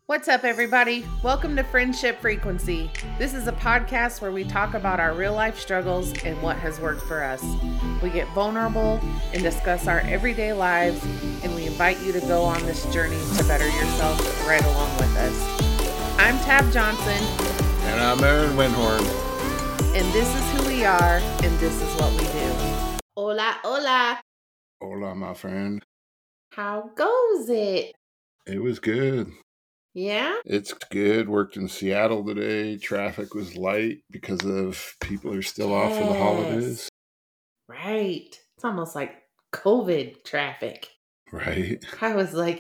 What's up, everybody? Welcome to Friendship Frequency. This is a podcast where we talk about our real life struggles and what has worked for us. We get vulnerable and discuss our everyday lives, and we invite you to go on this journey to better yourself right along with us. I'm Tab Johnson. And I'm Aaron Winhorn. And this is who we are, and this is what we do. Hola, hola. Hola, my friend. How goes it? It was good. Yeah? It's good. Worked in Seattle today. Traffic was light because of people are still off for the holidays. Right. It's almost like COVID traffic. Right. I was like,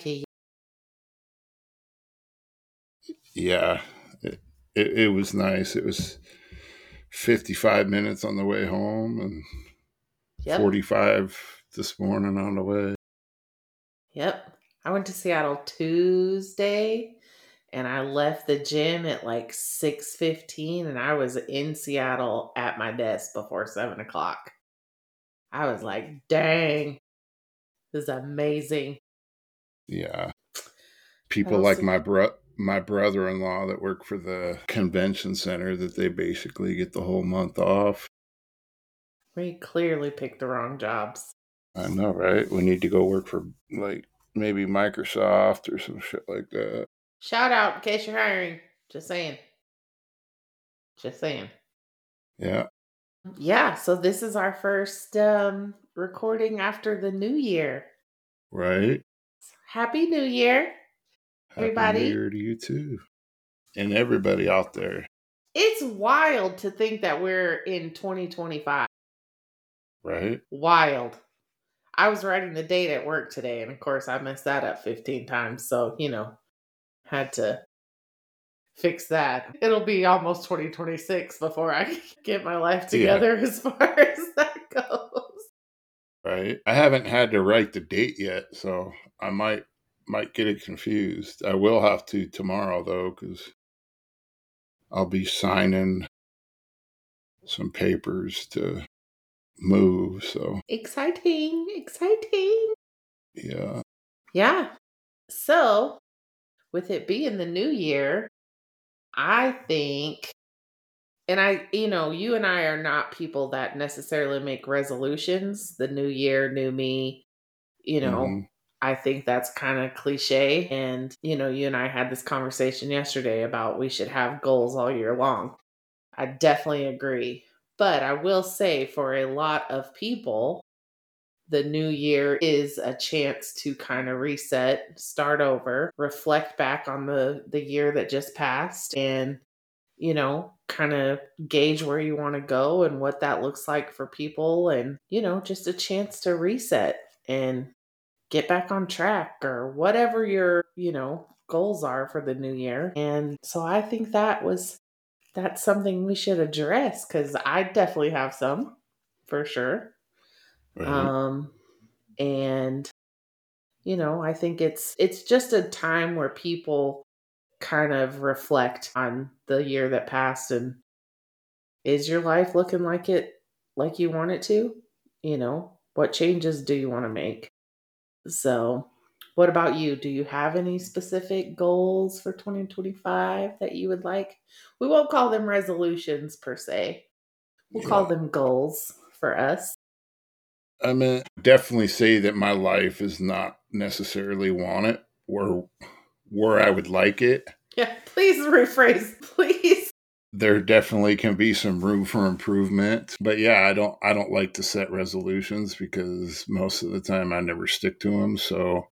Yeah. It was nice. It was 55 minutes on the way home and 45 this morning on the way. Yep. I went to Seattle Tuesday and I left the gym at like 6:15 and I was in Seattle at my desk before 7 o'clock. I was like, dang, this is amazing. Yeah. People like my brother-in-law that work for the convention center that they basically get the whole month off. We clearly picked the wrong jobs. I know, right? We need to go work for like maybe Microsoft or some shit like that. Shout out in case you're hiring. Just saying. Yeah. Yeah, so this is our first recording after the new year. Right. Happy New Year, everybody. Happy New Year to you too. And everybody out there. It's wild to think that we're in 2025. Right. Wild. I was writing the date at work today, and of course I messed that up 15 times. So, had to fix that. It'll be almost 2026 before I get my life together as far as that goes. Right. I haven't had to write the date yet, so I might get it confused. I will have to tomorrow though, because I'll be signing some papers to move. So exciting. Yeah. So with it being the new year, I think, and you and I are not people that necessarily make resolutions, the new year, new me, I think that's kind of cliche. And, you and I had this conversation yesterday about we should have goals all year long. I definitely agree. But I will say for a lot of people, the new year is a chance to kind of reset, start over, reflect back on the year that just passed and, kind of gauge where you want to go and what that looks like for people and, just a chance to reset and get back on track or whatever your, goals are for the new year. And so I think that's something we should address because I definitely have some for sure. Right. And I think it's just a time where people kind of reflect on the year that passed and is your life looking like you want it to? What changes do you want to make? So, what about you? Do you have any specific goals for 2025 that you would like? We won't call them resolutions per se. We'll call them goals for us. I mean, definitely say that my life is not necessarily wanted where I would like it. Yeah, please rephrase, please. There definitely can be some room for improvement. But yeah, I don't like to set resolutions because most of the time I never stick to them. So,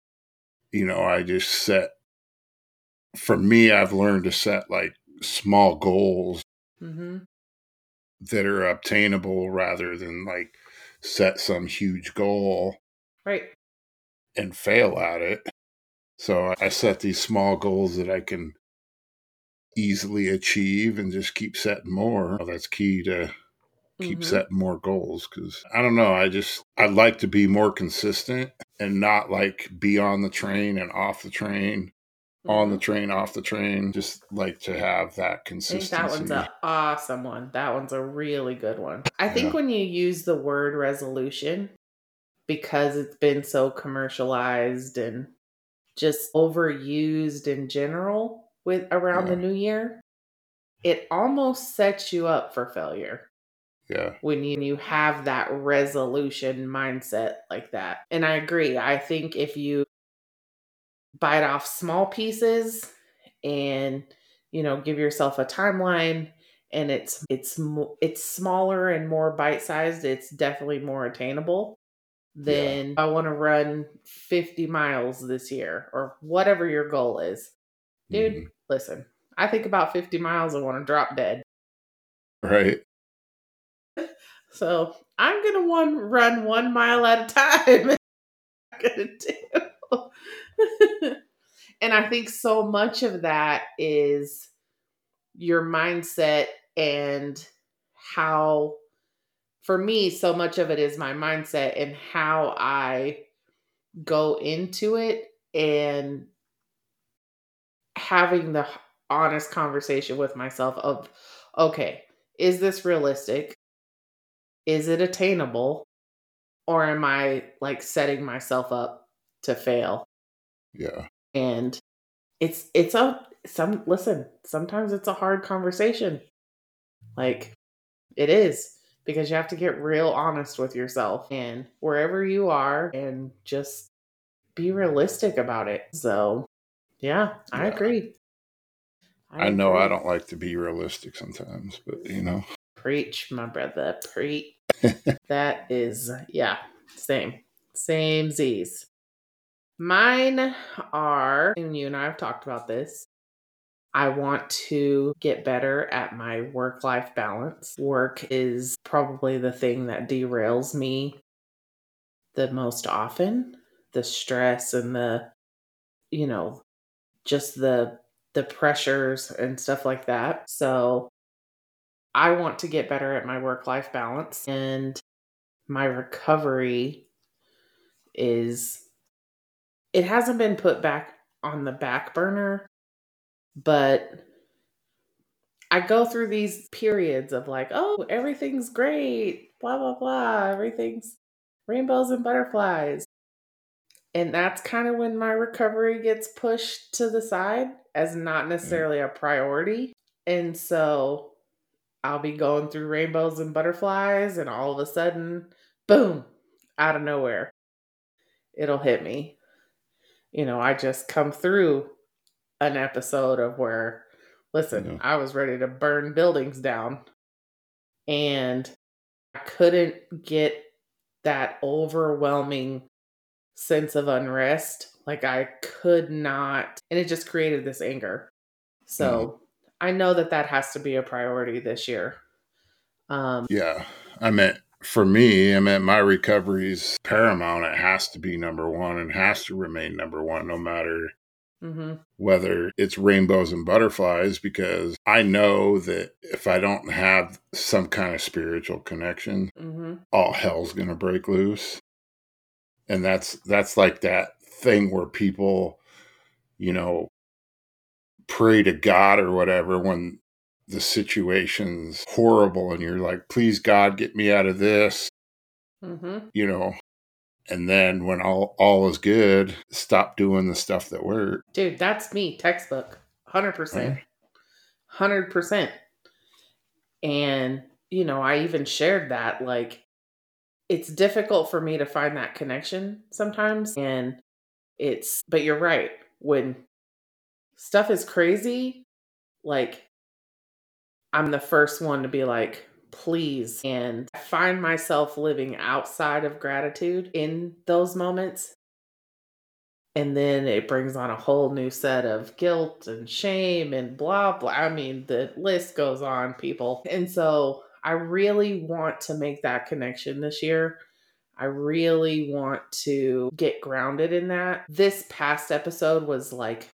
I just for me, I've learned to set like small goals that are obtainable rather than like set some huge goal. Right. And fail at it. So I set these small goals that I can easily achieve and just keep setting more. That's key to keep setting more goals because I don't know. I'd like to be more consistent and not like be on the train and off the train, on the train, off the train. Just like to have that consistency. I think that one's an awesome one. That one's a really good one. I think when you use the word resolution, because it's been so commercialized and just overused in general with around the new year, it almost sets you up for failure. Yeah. When you have that resolution mindset like that. And I agree. I think if you bite off small pieces and, give yourself a timeline, and it's smaller and more bite-sized, it's definitely more attainable. Then I want to run 50 miles this year or whatever your goal is. Dude, listen, I think about 50 miles and want to drop dead. Right. So I'm going to run 1 mile at a time. I'm going to do. And I think so much of that is your mindset, and how, for me, so much of it is my mindset and how I go into it, and having the honest conversation with myself of, okay, is this realistic? Is it attainable? Or am I like setting myself up to fail? Yeah. And sometimes it's a hard conversation. Like, it is, because you have to get real honest with yourself and wherever you are, and just be realistic about it. So, yeah, I agree. I know I don't like to be realistic sometimes, but Preach, my brother, preach. That is, same Z's. Mine are, and you and I have talked about this, I want to get better at my work-life balance. Work is probably the thing that derails me the most often. The stress and just the pressures and stuff like that. So I want to get better at my work-life balance, and my recovery it hasn't been put back on the back burner, but I go through these periods of like, oh, everything's great, blah, blah, blah. Everything's rainbows and butterflies. And that's kind of when my recovery gets pushed to the side as not necessarily a priority. And so I'll be going through rainbows and butterflies, and all of a sudden, boom, out of nowhere, it'll hit me. I just come through an episode of where, listen, I was ready to burn buildings down, and I couldn't get that overwhelming sense of unrest. Like, I could not, and it just created this anger. So I know that has to be a priority this year. For me, my recovery's paramount. It has to be number one and has to remain number one, no matter whether it's rainbows and butterflies, because I know that if I don't have some kind of spiritual connection, all hell's going to break loose. And that's like that thing where people, pray to God or whatever when the situation's horrible and you're like, please God, get me out of this, and then when all is good, stop doing the stuff that works. Dude, that's me, textbook, 100%. 100%. And, I even shared that, like, it's difficult for me to find that connection sometimes. But you're right. When stuff is crazy, like, I'm the first one to be like, please. And I find myself living outside of gratitude in those moments. And then it brings on a whole new set of guilt and shame and blah, blah. I mean, the list goes on, people. And so I really want to make that connection this year. I really want to get grounded in that. This past episode was like,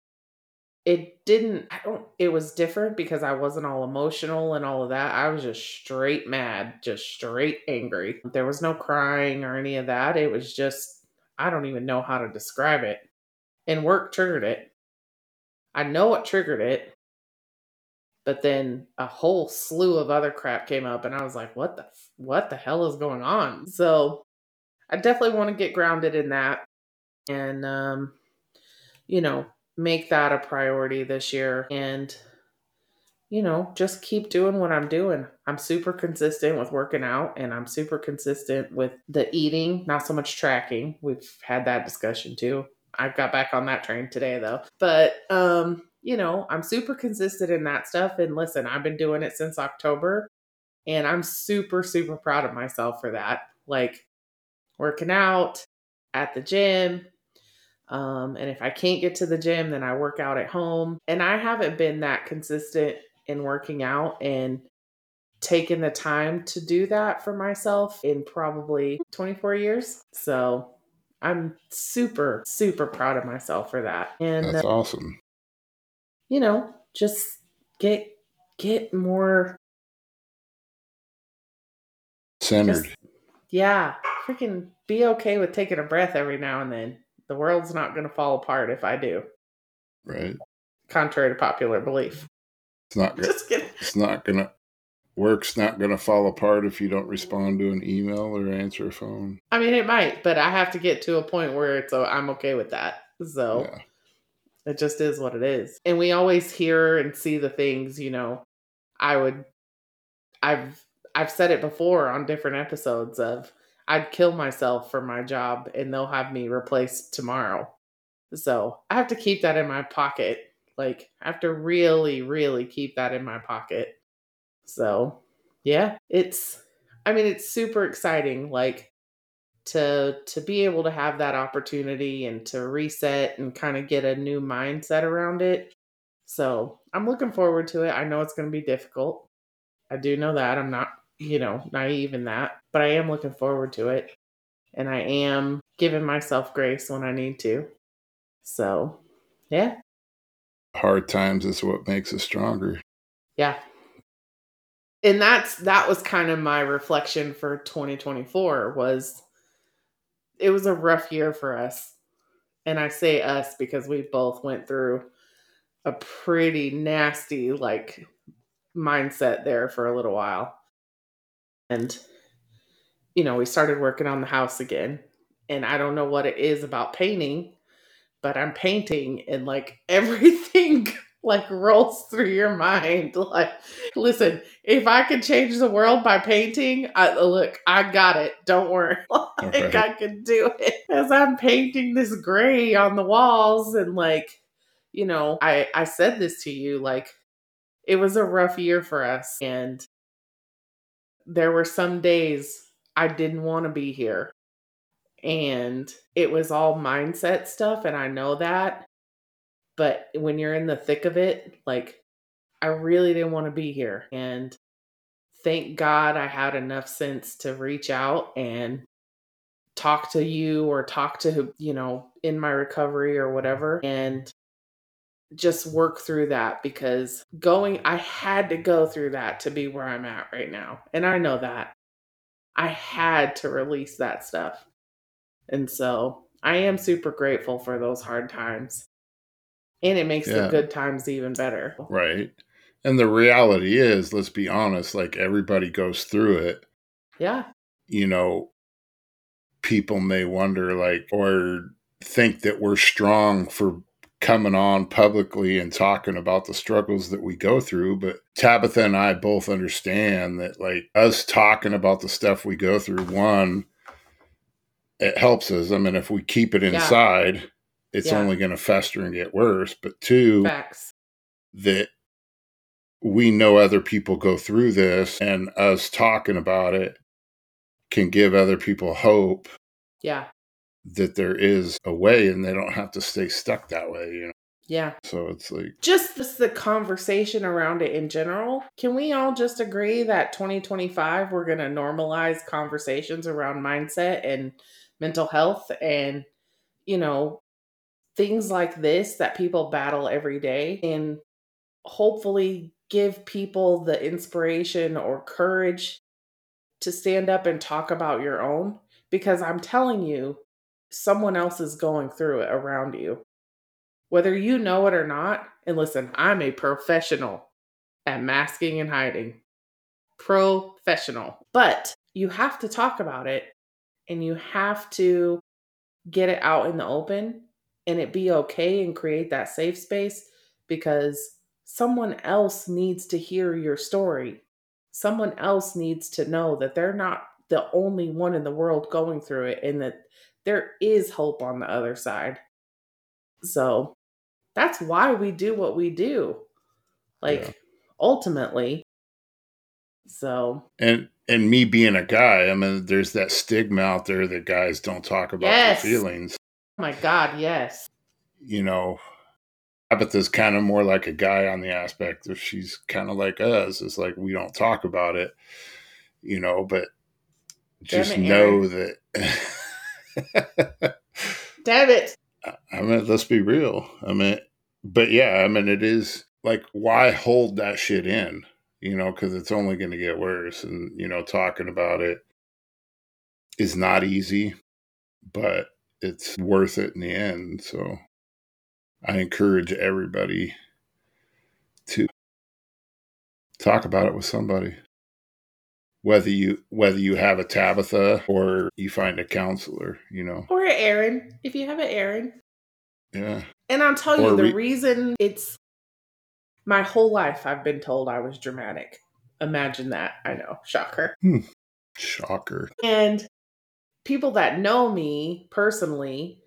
it was different because I wasn't all emotional and all of that. I was just straight mad, just straight angry. There was no crying or any of that. It was just, I don't even know how to describe it. And work triggered it. I know what triggered it. But then a whole slew of other crap came up, and I was like, what the hell is going on? So I definitely want to get grounded in that. And, make that a priority this year and, just keep doing what I'm doing. I'm super consistent with working out and I'm super consistent with the eating, not so much tracking. We've had that discussion too. I got back on that train today though. But, I'm super consistent in that stuff. And listen, I've been doing it since October and I'm super, super proud of myself for that. Like working out at the gym. And if I can't get to the gym, then I work out at home. And I haven't been that consistent in working out and taking the time to do that for myself in probably 24 years. So I'm super, super proud of myself for that. And, That's awesome. Just get more centered. Freaking be okay with taking a breath every now and then. The world's not going to fall apart if I do. Right. Contrary to popular belief. It's not good. Just kidding. It's not going to. Work's not going to fall apart if you don't respond to an email or answer a phone. I mean, it might, but I have to get to a point where I'm okay with that. So It just is what it is. And we always hear and see the things, I've said it before on different episodes of I'd kill myself for my job and they'll have me replaced tomorrow. So I have to keep that in my pocket. Like I have to really, really keep that in my pocket. So yeah, it's super exciting. Like to be able to have that opportunity and to reset and kind of get a new mindset around it. So I'm looking forward to it. I know it's going to be difficult. I do know that. I'm not, naive in that, but I am looking forward to it. And I am giving myself grace when I need to. So, yeah. Hard times is what makes us stronger. Yeah. And that was kind of my reflection for 2024 was it was a rough year for us. And I say us because we both went through a pretty nasty mindset there for a little while. And we started working on the house again. And I don't know what it is about painting, but I'm painting and everything rolls through your mind. Like, listen, if I could change the world by painting, I got it. Don't worry. I can do it. As I'm painting this gray on the walls and I said this to you, it was a rough year for us. And there were some days I didn't want to be here. And it was all mindset stuff. And I know that. But when you're in the thick of it, I really didn't want to be here. And thank God I had enough sense to reach out and talk to you or talk to, in my recovery or whatever, and just work through that because I had to go through that to be where I'm at right now. And I know that. I had to release that stuff. And so I am super grateful for those hard times. And it makes the good times even better. Right. And the reality is, let's be honest, everybody goes through it. Yeah. People may wonder, or think that we're strong for coming on publicly and talking about the struggles that we go through. But Tabitha and I both understand that, us talking about the stuff we go through, one, it helps us. I mean, if we keep it inside, it's only going to fester and get worse. But two, facts. That we know other people go through this, and us talking about it can give other people hope. Yeah. That there is a way and they don't have to stay stuck that way, Yeah. So it's just the conversation around it in general. Can we all just agree that 2025, we're going to normalize conversations around mindset and mental health and, things like this that people battle every day, and hopefully give people the inspiration or courage to stand up and talk about your own, because I'm telling you, someone else is going through it around you, whether you know it or not. And listen, I'm a professional at masking and hiding. Professional. But you have to talk about it and you have to get it out in the open and it be okay and create that safe space, because someone else needs to hear your story. Someone else needs to know that they're not the only one in the world going through it, and that there is hope on the other side. So that's why we do what we do. Like, ultimately. So. And me being a guy, I mean, there's that stigma out there that guys don't talk about their feelings. Oh my God, yes. You know, Tabitha's kind of more like a guy on the aspect of she's kind of like us. It's like we don't talk about it, you know, but just know that. Damn it. I mean, let's be real. I mean, but yeah, I mean, it is like, why hold that shit in? You know, because it's only going to get worse. And, you know, talking about it is not easy, but it's worth it in the end. So I encourage everybody to talk about it with somebody. Whether you have a Tabitha or you find a counselor, you know. Or an Aaron, if you have an Aaron. Yeah. And I'll tell you, the reason it's my whole life I've been told I was dramatic. Imagine that. I know. Shocker. Shocker. And people that know me personally,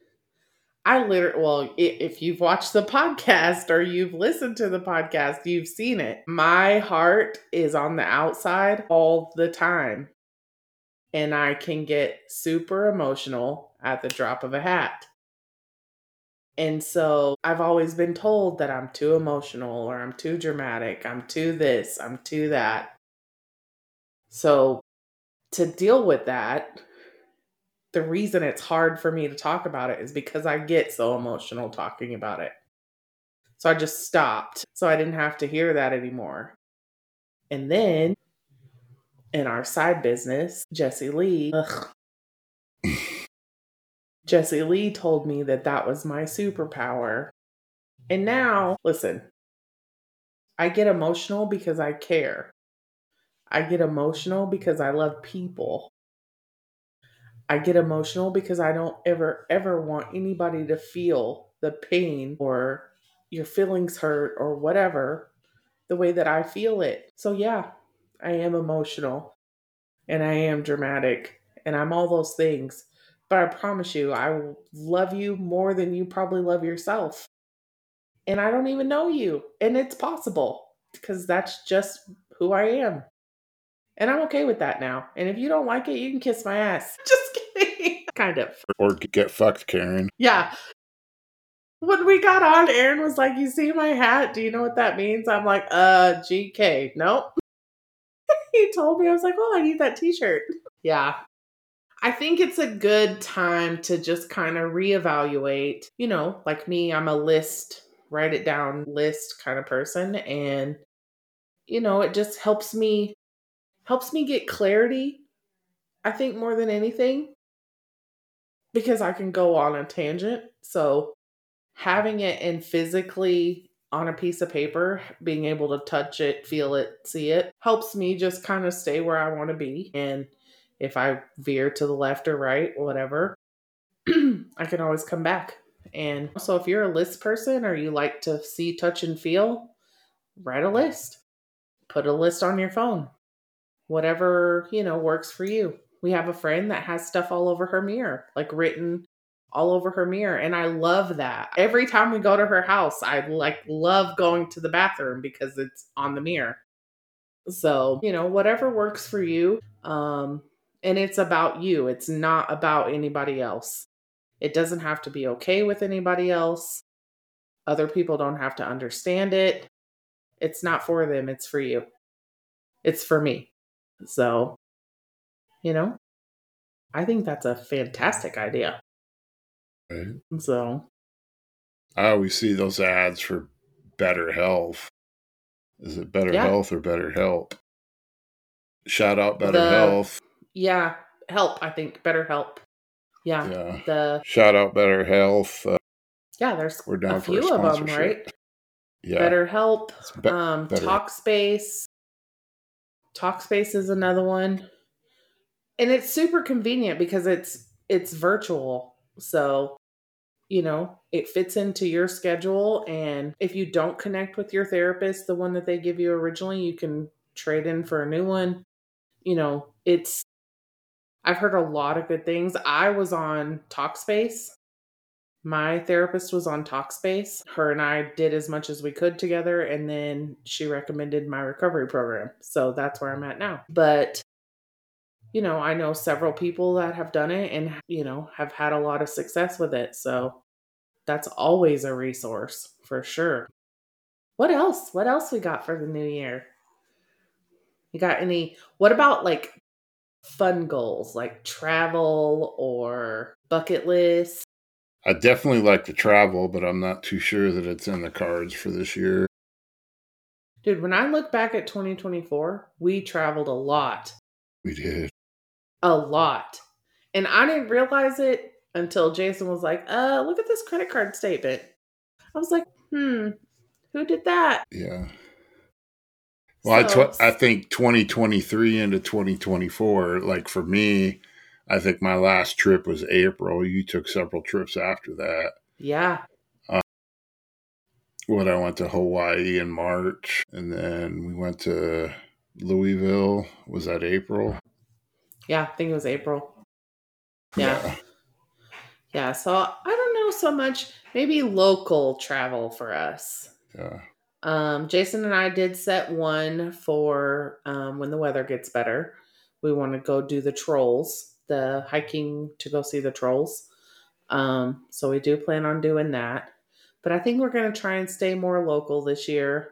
if you've watched the podcast or you've listened to the podcast, you've seen it. My heart is on the outside all the time. And I can get super emotional at the drop of a hat. And so I've always been told that I'm too emotional, or I'm too dramatic, I'm too this, I'm too that. So to deal with that, the reason it's hard for me to talk about it is because I get so emotional talking about it. So I just stopped, so I didn't have to hear that anymore. And then in our side business, Jessie Lee told me that that was my superpower. And now, listen, I get emotional because I care. I get emotional because I love people. I get emotional because I don't ever want anybody to feel the pain or your feelings hurt or whatever the way that I feel it. So yeah, I am emotional and I am dramatic and I'm all those things. But I promise you, I love you more than you probably love yourself. And I don't even know you. And it's possible because that's just who I am. And I'm okay with that now. And if you don't like it, you can kiss my ass. Just kidding. Kind of. Or get fucked, Karen. Yeah. When we got on, Aaron was like, "You see my hat? Do you know what that means?" I'm like, GK. Nope. He told me. I was like, "Oh, I need that t-shirt." Yeah. I think it's a good time to just kind of reevaluate. You know, like me, I'm a write it down list kind of person. And, you know, it just helps me get clarity, I think, more than anything, because I can go on a tangent. So having it in physically on a piece of paper, being able to touch it, feel it, see it, helps me just kind of stay where I want to be. And if I veer to the left or right, whatever, I can always come back. And so if you're a list person or you like to see, touch, and feel, write a list. Put a list on your phone. Whatever, you know, works for you. We have a friend that has stuff all over her mirror, like written all over her mirror. And I love that. Every time we go to her house, I love going to the bathroom because it's on the mirror. So, you know, whatever works for you. And it's about you. It's not about anybody else. It doesn't have to be okay with anybody else. Other people don't have to understand it. It's not for them. It's for you. It's for me. So, you know, I think that's a fantastic idea. Right. So I always see those ads for Better Health. Is it Better Health or Better Help? Shout out Better Health. Yeah, Help, I think. Better Help. Yeah. Shout out Better Health. Yeah, there's we're down a few of them, right? Yeah. Better Help. Talkspace. Talkspace is another one. And it's super convenient because it's virtual. So it fits into your schedule. And if you don't connect with your therapist, the one that they give you originally, you can trade in for a new one. I've heard a lot of good things. I was on Talkspace. My therapist was on Talkspace. Her and I did as much as we could together, and then she recommended my recovery program. So that's where I'm at now. But, I know several people that have done it and, have had a lot of success with it. So that's always a resource for sure. What else? What else we got for the new year? You got what about like fun goals, like travel or bucket list? I definitely like to travel, but I'm not too sure that it's in the cards for this year. Dude, when I look back at 2024, we traveled a lot. We did. A lot. And I didn't realize it until Jason was like, look at this credit card statement. I was like, who did that? Yeah. Well, So, I think 2023 into 2024, like for me, I think my last trip was April. You took several trips after that. yeah. I went to Hawaii in March, and then we went to Louisville. Was that April? Yeah, I think it was April. Yeah. Yeah. So I don't know so much. Maybe local travel for us. Yeah. Jason and I did set one for when the weather gets better. We want to go do the trolls, the hiking to go see the trolls. So we do plan on doing that. But I think we're going to try and stay more local this year.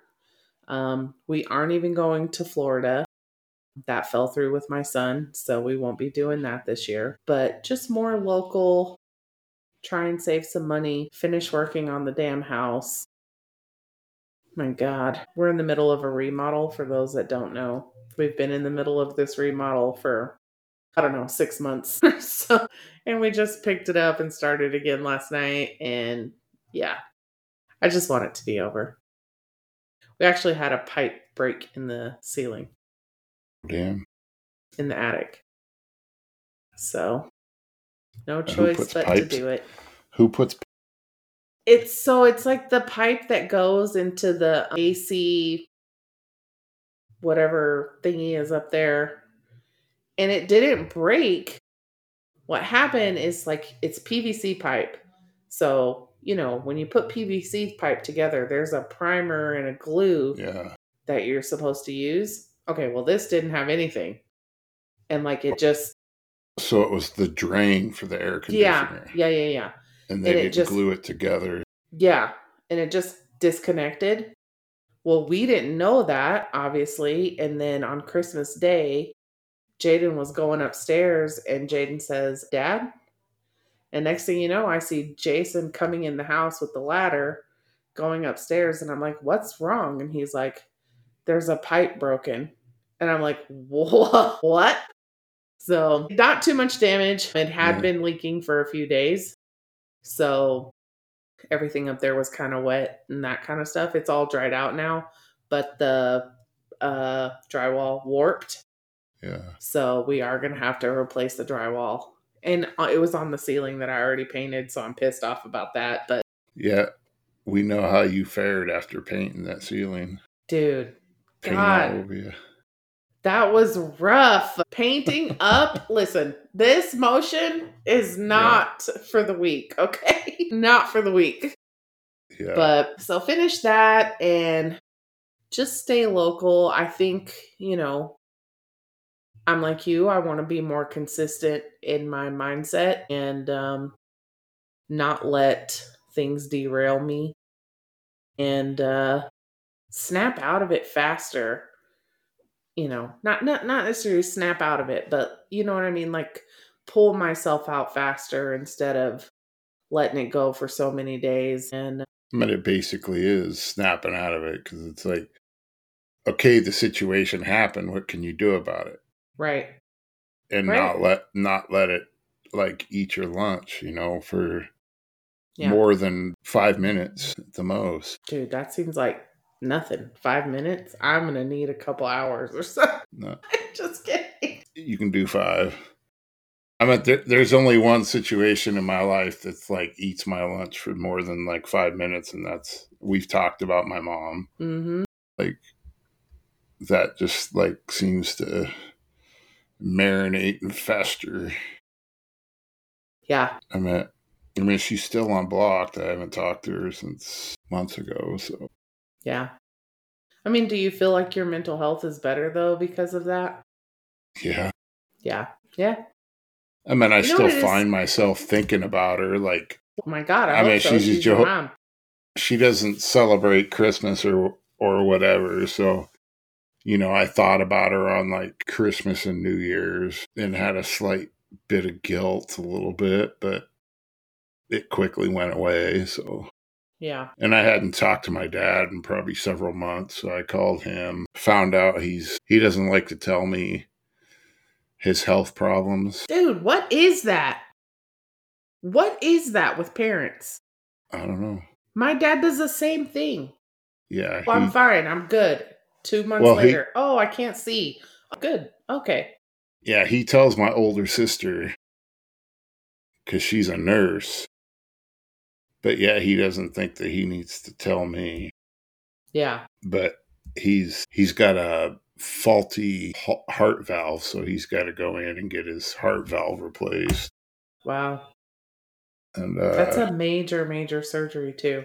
We aren't even going to Florida. That fell through with my son, so we won't be doing that this year. But just more local, try and save some money, finish working on the damn house. My God, we're in the middle of a remodel for those that don't know. We've been in the middle of this remodel for, I don't know, 6 months. So, and we just picked it up and started again last night. And yeah, I just want it to be over. We actually had a pipe break in the ceiling. Damn. In the attic. So, no choice but pipes? to do it. Who puts? It's like the pipe that goes into the AC, whatever thingy is up there, and it didn't break. What happened is like it's PVC pipe. So, when you put PVC pipe together, there's a primer and a glue that you're supposed to use. Okay, well, this didn't have anything. And like it just. So it was the drain for the air conditioner. Yeah. And they didn't glue it together. Yeah. And it just disconnected. Well, we didn't know that, obviously. And then on Christmas Day, Jaden was going upstairs and Jaden says, Dad? And next thing you know, I see Jason coming in the house with the ladder going upstairs. And I'm like, what's wrong? And he's like, there's a pipe broken. And I'm like, what? So not too much damage. It had been leaking for a few days. So everything up there was kind of wet and that kind of stuff. It's all dried out now, but the drywall warped. Yeah. So we are going to have to replace the drywall. And it was on the ceiling that I already painted, so I'm pissed off about that. But yeah, we know how you fared after painting that ceiling. Dude, paint all over you. That was rough. Painting up. Listen, this motion is not for the weak, okay? Not for the weak. Yeah. But so finish that and just stay local. I think, I'm like you. I want to be more consistent in my mindset and not let things derail me and snap out of it faster. Not necessarily snap out of it, but you know what I mean? Like pull myself out faster instead of letting it go for so many days. And it basically is snapping out of it because it's like, okay, the situation happened. What can you do about it? Right. And not let it like eat your lunch, for more than 5 minutes at the most. Dude, that seems like nothing. 5 minutes? I'm going to need a couple hours or so. No. Just kidding. You can do 5. I mean, there's only one situation in my life that's like eats my lunch for more than like 5 minutes, and that's we've talked about my mom. Mm-hmm. Like that just like seems to marinate and fester. Yeah. I mean, she's still unblocked. I haven't talked to her since months ago. So Yeah. I mean, do you feel like your mental health is better though because of that? yeah, Yeah. Yeah. I mean, I You know what still it is? find myself thinking about her. Like, Oh my God, I I hope mean, so. She's your mom. she doesn't celebrate Christmas or whatever. So I thought about her on like Christmas and New Year's and had a slight bit of guilt, a little bit, but it quickly went away. So. Yeah. And I hadn't talked to my dad in probably several months. So I called him, found out he doesn't like to tell me his health problems. Dude, what is that? What is that with parents? I don't know. My dad does the same thing. Yeah, Well, I'm fine. I'm good. 2 months well later. Oh, I can't see. Good. Okay. he tells my older sister because she's a nurse. But yeah, he doesn't think that he needs to tell me. Yeah. But he's got a faulty heart valve, so he's got to go in and get his heart valve replaced. Wow. And That's a major, major surgery too.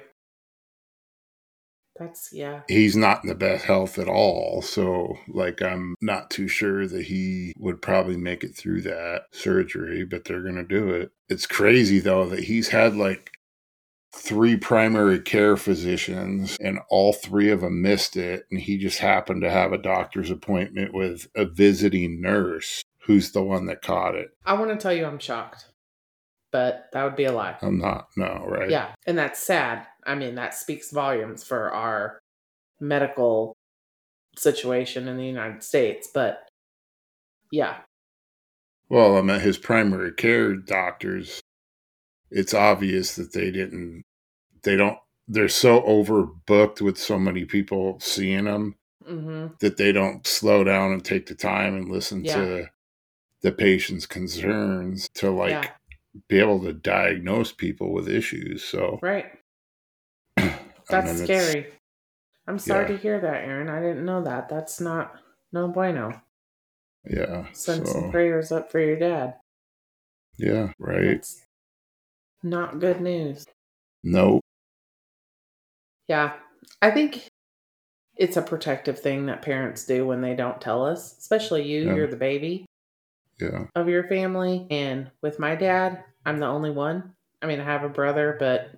Yeah. He's not in the best health at all. So, like, I'm not too sure that he would probably make it through that surgery, but they're going to do it. It's crazy, though, that he's had like 3 primary care physicians and all 3 of them missed it. And he just happened to have a doctor's appointment with a visiting nurse who's the one that caught it. I want to tell you I'm shocked, but that would be a lie. I'm not, no, right? Yeah. And that's sad. I mean, that speaks volumes for our medical situation in the United States, but yeah. Well, I mean, his primary care doctors, it's obvious that they're so overbooked with so many people seeing them that they don't slow down and take the time and listen to the patient's concerns to like be able to diagnose people with issues. So right. That's scary. I'm sorry to hear that, Aaron. I didn't know that. That's no bueno. Yeah. Send some prayers up for your dad. Yeah, right. That's not good news. Nope. Yeah. I think it's a protective thing that parents do when they don't tell us, especially you. You're the baby of your family. And with my dad, I'm the only one. I mean, I have a brother, but,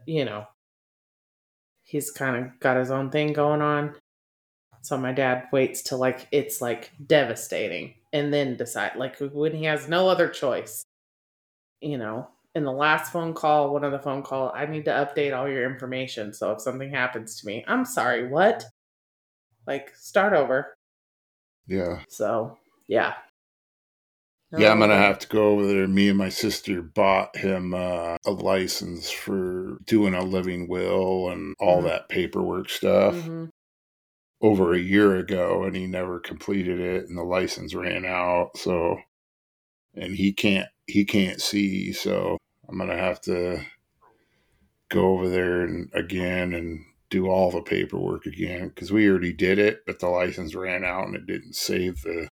he's kind of got his own thing going on. So my dad waits till it's devastating and then decide when he has no other choice. In the last phone call, one of the phone call, I need to update all your information. So if something happens to me, I'm sorry, what? Start over. Yeah. So, yeah. Yeah, I'm going to have to go over there. Me and my sister bought him a license for doing a living will and all that paperwork stuff over a year ago, and he never completed it, and the license ran out. So, and he can't see. So I'm going to have to go over there and do all the paperwork again because we already did it, but the license ran out and it didn't save the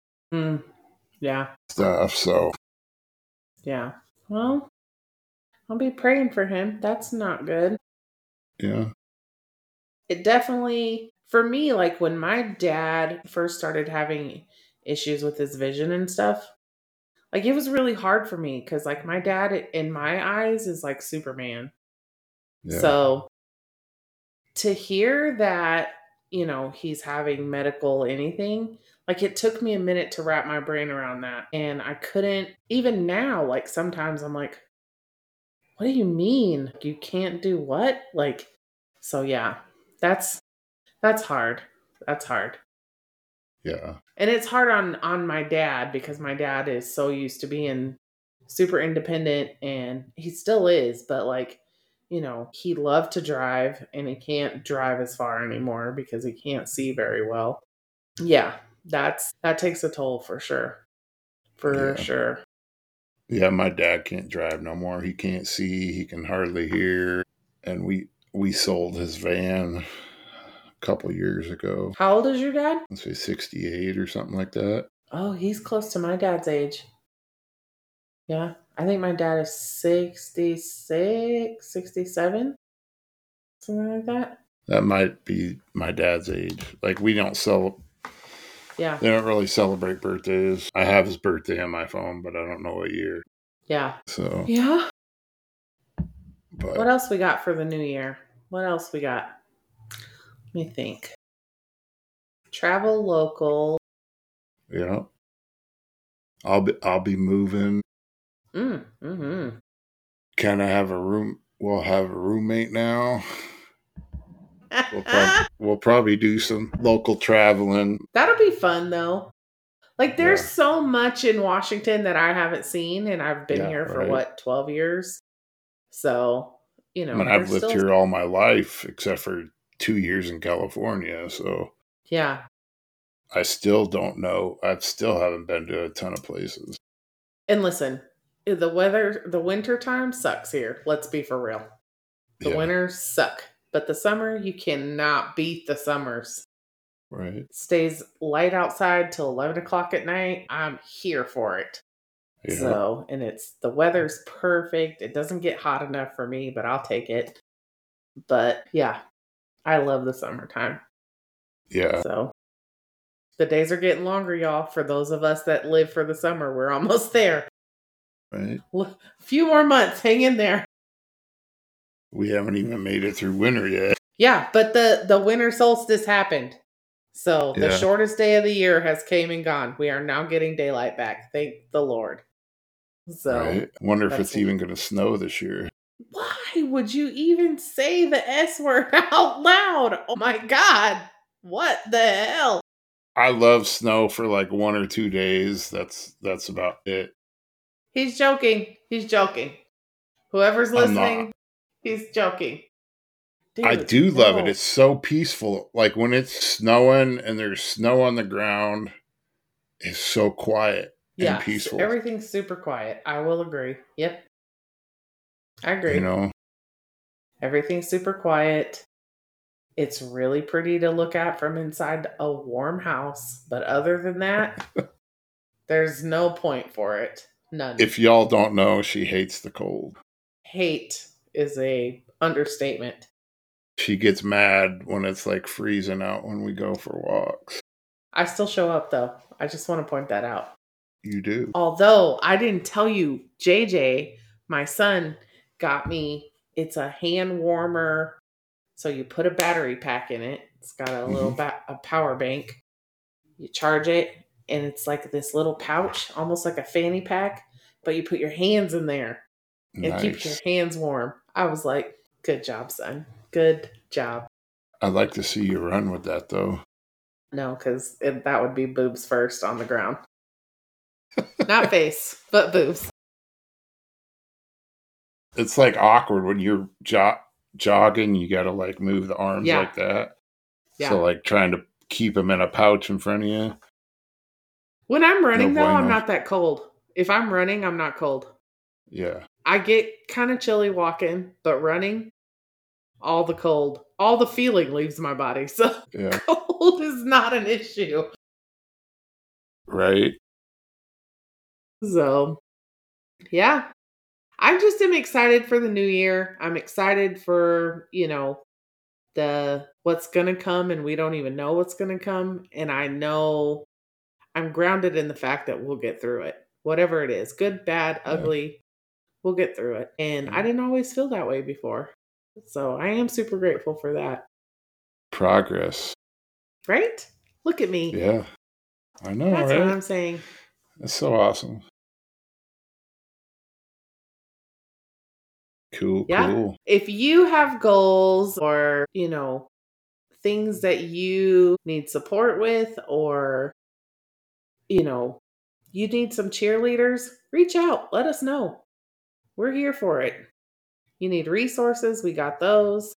stuff. So yeah. Well, I'll be praying for him. That's not good. Yeah. It definitely, for me, when my dad first started having issues with his vision and stuff, it was really hard for me because my dad in my eyes is like Superman. Yeah. So to hear that, he's having medical anything, it took me a minute to wrap my brain around that. And I couldn't, even now, sometimes I'm like, what do you mean? You can't do what? So yeah, that's hard. That's hard. Yeah. And it's hard on my dad because my dad is so used to being super independent and he still is, but he loved to drive and he can't drive as far anymore because he can't see very well. Yeah, that takes a toll for sure. For sure. Yeah, my dad can't drive no more. He can't see. He can hardly hear. And we sold his van a couple years ago. How old is your dad? Let's say 68 or something like that. Oh, he's close to my dad's age. Yeah. I think my dad is 66, 67, something like that. That might be my dad's age. Like we don't sell. Yeah. They don't really celebrate birthdays. I have his birthday on my phone, but I don't know what year. Yeah. So Yeah. but What else we got for the new year? What else we got? Let me think. Travel local. yeah. I'll be moving. Mm-hmm. Can I have a room? We'll have a roommate now. We'll probably do some local traveling. That'll be fun though. Like there's Yeah. so much in Washington that I haven't seen, and I've been Yeah, here for right. what, 12 years? So, I mean, I've lived here all my life except for 2 years in California. So yeah. I still don't know. I still haven't been to a ton of places. And listen, the winter time sucks here. Let's be for real. The winters suck. But the summer, you cannot beat the summers. Right. It stays light outside till 11 o'clock at night. I'm here for it. Yeah. So, and the weather's perfect. It doesn't get hot enough for me, but I'll take it. But yeah, I love the summertime. Yeah. So the days are getting longer, y'all. For those of us that live for the summer, we're almost there. Right. A few more months. Hang in there. We haven't even made it through winter yet. Yeah, but the winter solstice happened. So the shortest day of the year has came and gone. We are now getting daylight back. Thank the Lord. So right. Wonder if it's even going to snow this year. Why would you even say the S word out loud? Oh my God. What the hell? I love snow for like 1 or 2 days. That's about it. He's joking. He's joking. Whoever's listening, he's joking. Dude, I do love it. It's so peaceful. Like when it's snowing and there's snow on the ground, it's so quiet and peaceful. Everything's super quiet. I will agree. Yep. I agree. You know? Everything's super quiet. It's really pretty to look at from inside a warm house. But other than that, there's no point for it. None. If y'all don't know, she hates the cold. Hate is a understatement. She gets mad when it's like freezing out when we go for walks. I still show up though. I just want to point that out. You do. Although I didn't tell you, JJ, my son, got me, it's a hand warmer. So you put a battery pack in it. It's got a little a power bank. You charge it, and it's like this little pouch, almost like a fanny pack, but you put your hands in there. It keeps your hands warm. I was like, good job, son. Good job. I'd like to see you run with that, though. No, because that would be boobs first on the ground. Not face, but boobs. It's like awkward when you're jogging. You got to like move the arms like that. Yeah. So like trying to keep them in a pouch in front of you. When I'm running, though, I'm not that cold. If I'm running, I'm not cold. Yeah. I get kind of chilly walking, but running, all the feeling leaves my body. So cold is not an issue. Right. So, yeah. I just am excited for the new year. I'm excited for, what's going to come, and we don't even know what's going to come. And I know I'm grounded in the fact that we'll get through it. Whatever it is, good, bad, ugly, we'll get through it. And I didn't always feel that way before. So I am super grateful for that. Progress. Right? Look at me. Yeah. I know, That's what I'm saying. That's so awesome. Cool. If you have goals or, things that you need support with, or, you need some cheerleaders, reach out. Let us know. We're here for it. You need resources. We got those.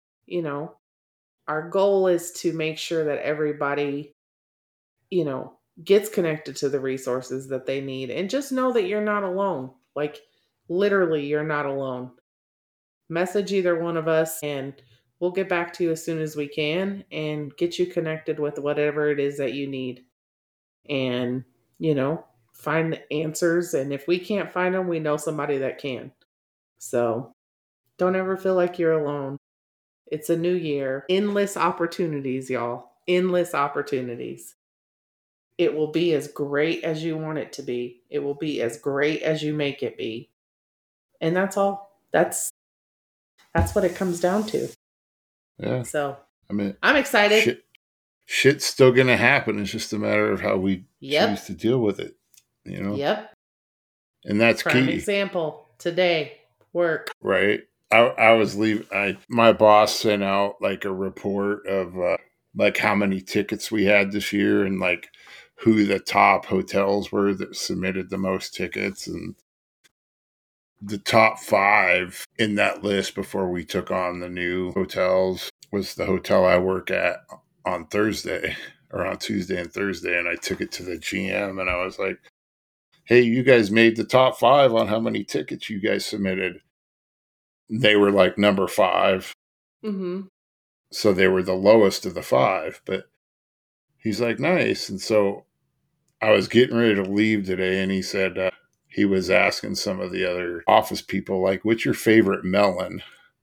Our goal is to make sure that everybody, gets connected to the resources that they need. And just know that you're not alone. Like, literally, you're not alone. Message either one of us and we'll get back to you as soon as we can and get you connected with whatever it is that you need. And, find the answers. And if we can't find them, we know somebody that can. So don't ever feel like you're alone. It's a new year. Endless opportunities, y'all. Endless opportunities. It will be as great as you want it to be. It will be as great as you make it be. And that's all. That's what it comes down to. Yeah. So, I mean, I'm excited. Shit's still going to happen. It's just a matter of how we choose to deal with it, Yep. And that's Prime key. example today, work. Right. I was leaving. My boss sent out like a report of like how many tickets we had this year and like who the top hotels were that submitted the most tickets, and the top 5 in that list before we took on the new hotels was the hotel I work at on Thursday or on Tuesday and Thursday. And I took it to the GM and I was like, hey, you guys made the top 5 on how many tickets you guys submitted. They were like number 5. Mm-hmm. So they were the lowest of the 5, but he's like, nice. And so I was getting ready to leave today and he said, he was asking some of the other office people, like, what's your favorite melon?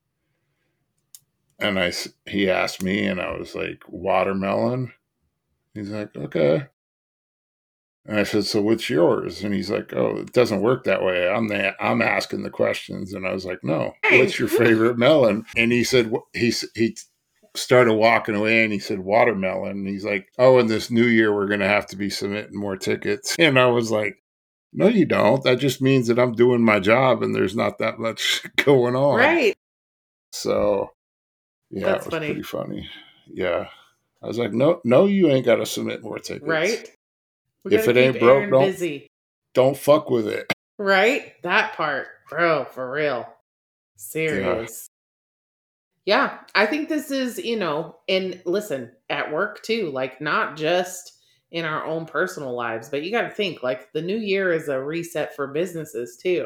And he asked me and I was like, watermelon. He's like, okay. And I said, so what's yours? And he's like, oh, it doesn't work that way. I'm asking the questions. And I was like, no, what's your favorite melon? And he said, he started walking away and he said, watermelon. And he's like, oh, in this new year, we're going to have to be submitting more tickets. And I was like, no, you don't. That just means that I'm doing my job and there's not that much going on. Right. So, yeah, that's it was funny. pretty funny. Yeah. I was like, no, you ain't got to submit more tickets. Right. If it ain't broke, don't fuck with it. Right? That part, bro, for real. Serious. Yeah, I think this is, and listen, at work too, like not just in our own personal lives, but you got to think like the new year is a reset for businesses too.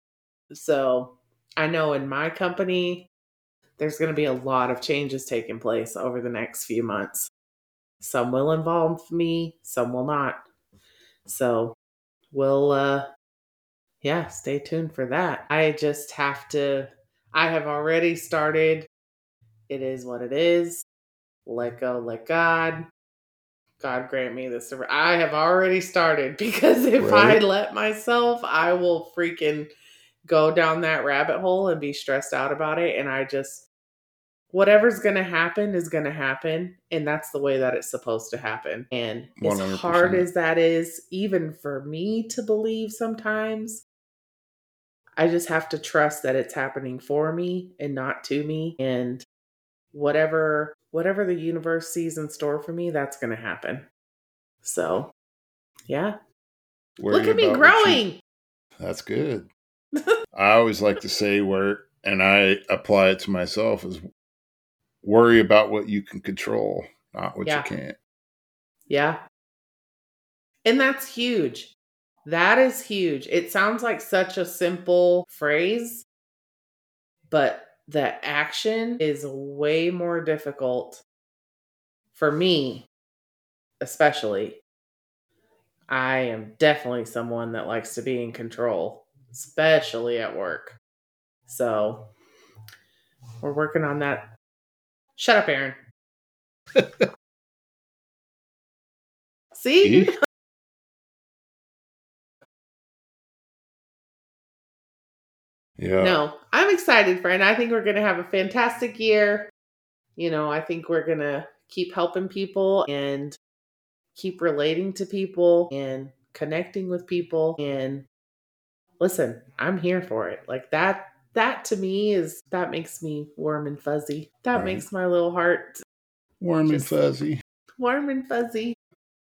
So I know in my company, there's going to be a lot of changes taking place over the next few months. Some will involve me, some will not. So we'll, stay tuned for that. I have already started. It is what it is. Let go, let God. God grant me this. I have already started because if I let myself, I will freaking go down that rabbit hole and be stressed out about it. And whatever's going to happen is going to happen. And that's the way that it's supposed to happen. And 100%. As hard as that is, even for me to believe sometimes, I just have to trust that it's happening for me and not to me. And whatever the universe sees in store for me, that's going to happen. So, yeah. Look at me growing. That's good. I always like to say and I apply it to myself, is worry about what you can control, not what you can't. Yeah. And that's huge. That is huge. It sounds like such a simple phrase, but the action is way more difficult for me, especially. I am definitely someone that likes to be in control, especially at work. So we're working on that. Shut up, Aaron. See? Yeah. No, I'm excited, friend. I think we're going to have a fantastic year. I think we're going to keep helping people and keep relating to people and connecting with people. And listen, I'm here for it. Like that to me that makes me warm and fuzzy. That makes my little heart warm and fuzzy. Warm and fuzzy.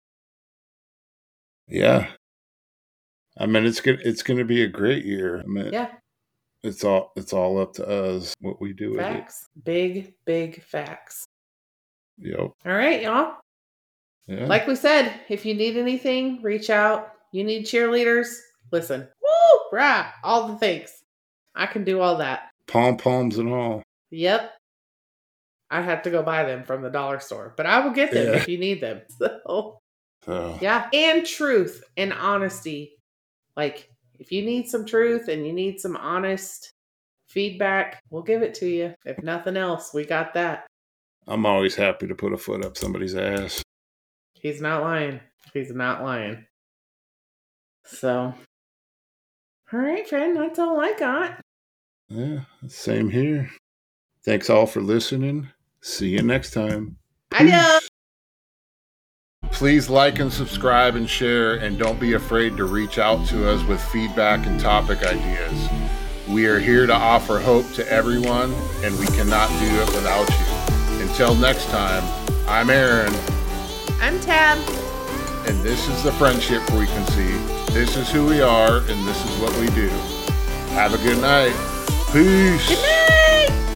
Yeah. I mean, it's going to be a great year. I mean, yeah. It's all up to us what we do facts. with it. Big, big facts. Yep. All right, y'all. Yeah. Like we said, if you need anything, reach out. You need cheerleaders, listen. Woo! Rah! All the things. I can do all that. Pom-poms and all. Yep. I had to go buy them from the dollar store, but I will get them if you need them. So, yeah. And truth and honesty. Like, if you need some truth and you need some honest feedback, we'll give it to you. If nothing else, we got that. I'm always happy to put a foot up somebody's ass. He's not lying. He's not lying. So, all right, friend, that's all I got. Yeah, same here. Thanks all for listening. See you next time. Adios. Please like and subscribe and share, and don't be afraid to reach out to us with feedback and topic ideas. We are here to offer hope to everyone, and we cannot do it without you. Until next time, I'm Aaron. I'm Tab. And this is the Friendship Frequency. This is who we are, and this is what we do. Have a good night. Peace. Good night.